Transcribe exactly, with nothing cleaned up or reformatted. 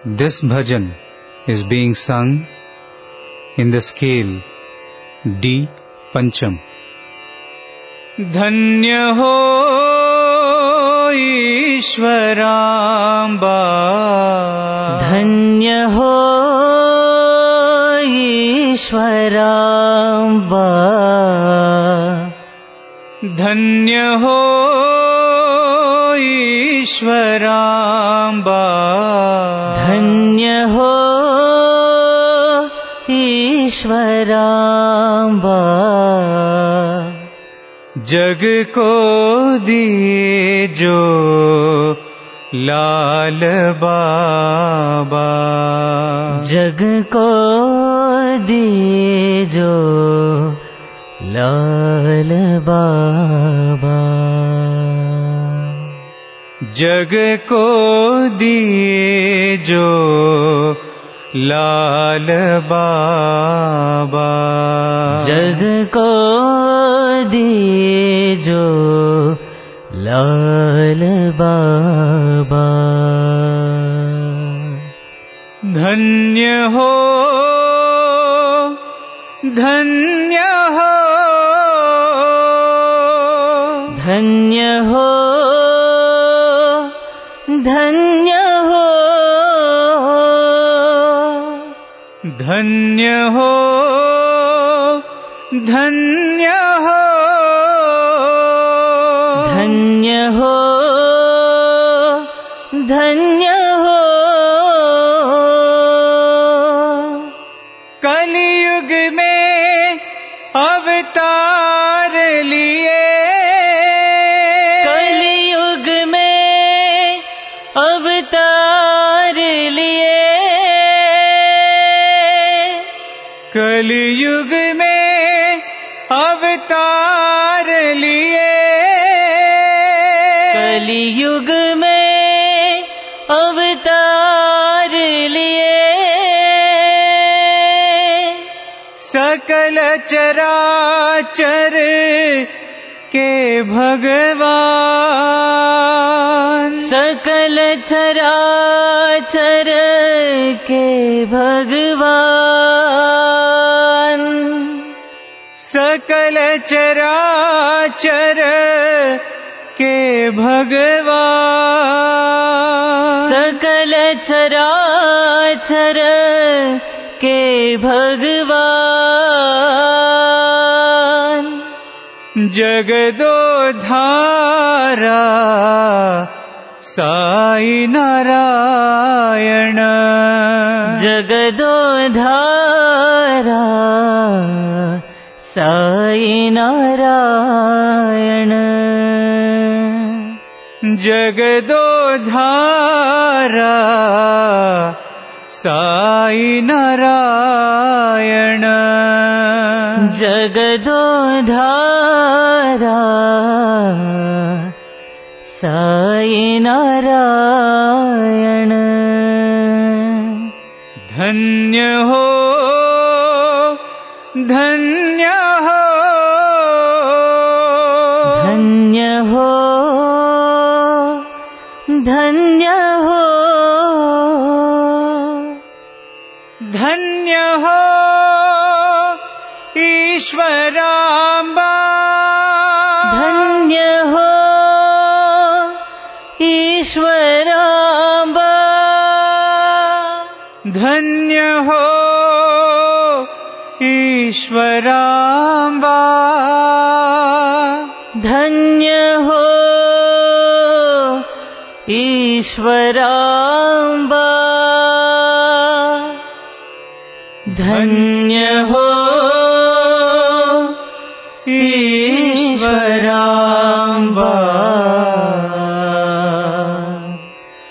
This bhajan is being sung in the scale D Pancham. Dhanya ho Ishwaramba, Dhanya ho Ishwaramba, Dhanya ho Ishwaramba, Dhanya ho Ishwaramba, जग को दिए जो लाल बाबा, जग को दिए जो लाल बाबा, जग को दिए जो लाल बाबा, जग को दिए जो लाल बाबा, धन्य हो धन्य हो धन्य हो धन्य हो धन्य हो धन्य हो धन्य हो धन्य हो कलियुग में अवतार लिए, कलियुग में अवतार लिए, कलियुग में अवतार लिए, कलियुग में अवतार लिए, सकल चराचर के भगवान, सकल चराचर के भगवान, सकल चराचर के भगवान, सकल चराचर के भगवान, जगदोधारा साई नारायण, जगदोधारा साई नारायण, जगदोधारा साई नारायण, जगदोधारा साई नारायण, धन्य हो धन्य हो धन्य हो धन्य हो धन्य हो ईश्वराम्बा, धन्य हो ईश्वराम्बा, धन्य हो ईश्वराम्बा, धन्य हो ईश्वराम्बा, धन्य हो